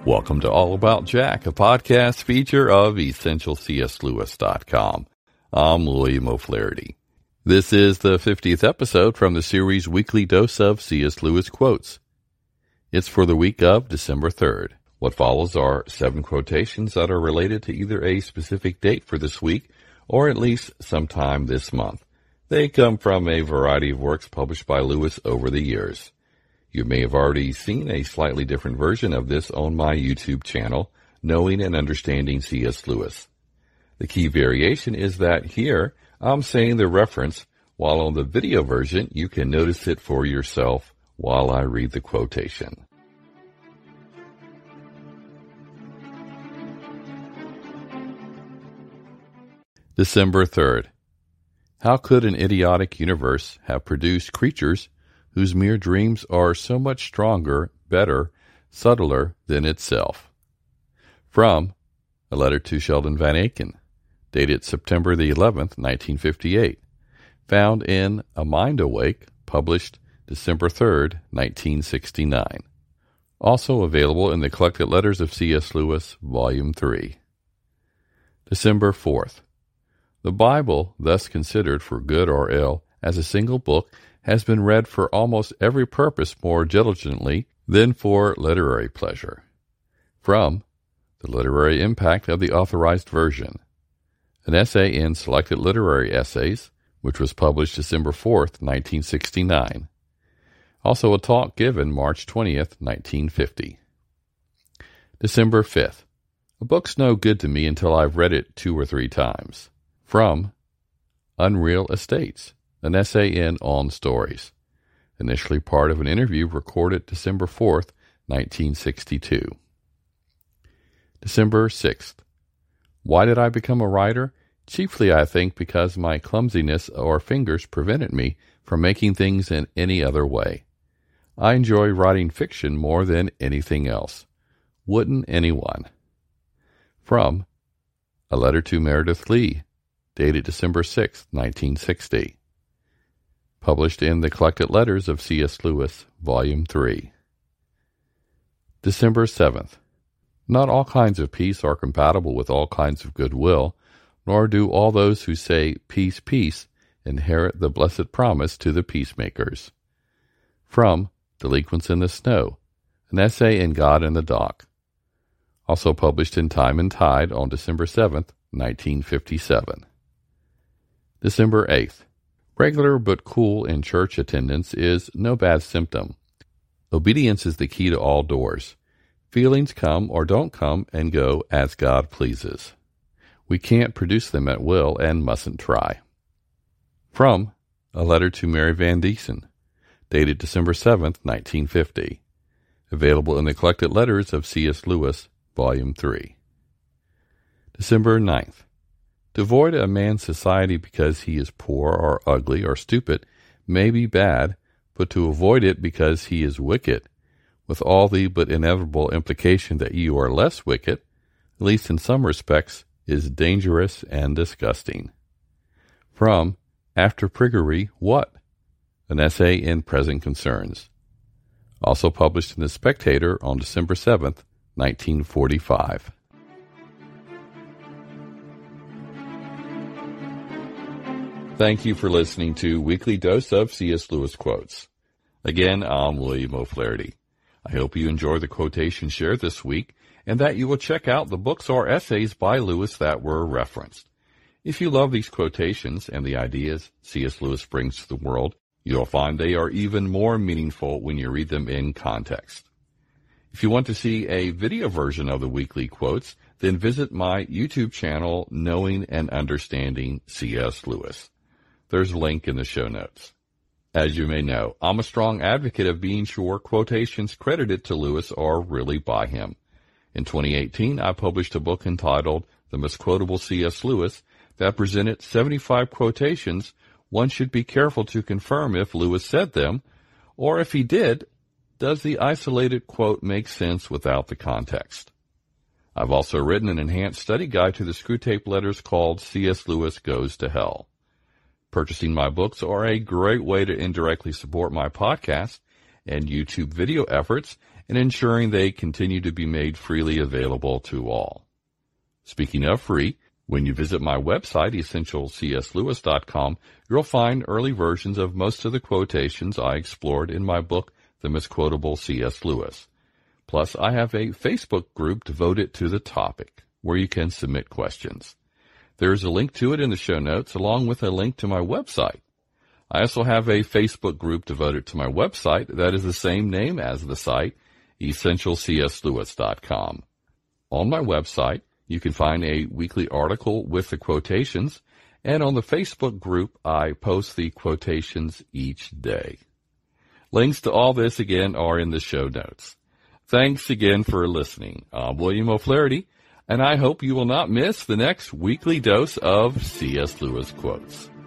Welcome to All About Jack, a podcast feature of EssentialCSLewis.com. I'm William O'Flaherty. This is the 50th episode from the series Weekly Dose of C.S. Lewis Quotes. It's for the week of December 3rd. What follows are 7 quotations that are related to either a specific date for this week or at least sometime this month. They come from a variety of works published by Lewis over the years. You may have already seen a slightly different version of this on my YouTube channel, Knowing and Understanding C.S. Lewis. The key variation is that here I'm saying the reference, while on the video version you can notice it for yourself while I read the quotation. December 3rd. How could an idiotic universe have produced creatures whose mere dreams are so much stronger, better, subtler than itself? From A Letter to Sheldon Van Aken, dated September the 11th, 1958, found in A Mind Awake, published December 3rd, 1969. Also available in the Collected Letters of C.S. Lewis, Volume 3. December 4th. The Bible, thus considered for good or ill, as a single book, has been read for almost every purpose more diligently than for literary pleasure. From The Literary Impact of the Authorized Version, an essay in Selected Literary Essays, which was published December 4th, 1969. Also a talk given March 20th, 1950. December 5th. A book's no good to me until I've read it 2 or 3 times. From Unreal Estates, an essay in On Stories, initially part of an interview recorded December 4th, 1962. December 6th. Why did I become a writer? Chiefly, I think, because my clumsiness or fingers prevented me from making things in any other way. I enjoy writing fiction more than anything else. Wouldn't anyone? From A Letter to Meredith Lee, dated December 6, 1960. Published in the Collected Letters of C.S. Lewis, Volume 3. December 7th. Not all kinds of peace are compatible with all kinds of goodwill, nor do all those who say, "Peace, peace," inherit the blessed promise to the peacemakers. From Delinquents in the Snow, an essay in God in the Dock. Also published in Time and Tide on December 7th, 1957. December 8th. Regular but cool in church attendance is no bad symptom. Obedience is the key to all doors. Feelings come or don't come and go as God pleases. We can't produce them at will and mustn't try. From A Letter to Mary Van Deesen, dated December 7th, 1950. Available in the Collected Letters of C.S. Lewis, Volume 3. December 9th. To avoid a man's society because he is poor or ugly or stupid may be bad, but to avoid it because he is wicked, with all the but inevitable implication that you are less wicked, at least in some respects, is dangerous and disgusting. From After Priggery, What? An essay in Present Concerns. Also published in The Spectator on December 7th, 1945. Thank you for listening to Weekly Dose of C.S. Lewis Quotes. Again, I'm William O'Flaherty. I hope you enjoy the quotation shared this week and that you will check out the books or essays by Lewis that were referenced. If you love these quotations and the ideas C.S. Lewis brings to the world, you'll find they are even more meaningful when you read them in context. If you want to see a video version of the weekly quotes, then visit my YouTube channel, Knowing and Understanding C.S. Lewis. There's a link in the show notes. As you may know, I'm a strong advocate of being sure quotations credited to Lewis are really by him. In 2018, I published a book entitled The Most Quotable C.S. Lewis that presented 75 quotations one should be careful to confirm if Lewis said them, or if he did, does the isolated quote make sense without the context? I've also written an enhanced study guide to the Screwtape Letters called C.S. Lewis Goes to Hell. Purchasing my books are a great way to indirectly support my podcast and YouTube video efforts, and ensuring they continue to be made freely available to all. Speaking of free, when you visit my website, essentialcslewis.com, you'll find early versions of most of the quotations I explored in my book, The Misquotable C.S. Lewis. Plus, I have a Facebook group devoted to the topic, where you can submit questions. There is a link to it in the show notes, along with a link to my website. I also have a Facebook group devoted to my website that is the same name as the site, essentialcslewis.com. On my website, you can find a weekly article with the quotations, and on the Facebook group, I post the quotations each day. Links to all this, again, are in the show notes. Thanks again for listening. I'm William O'Flaherty, and I hope you will not miss the next weekly dose of C.S. Lewis Quotes.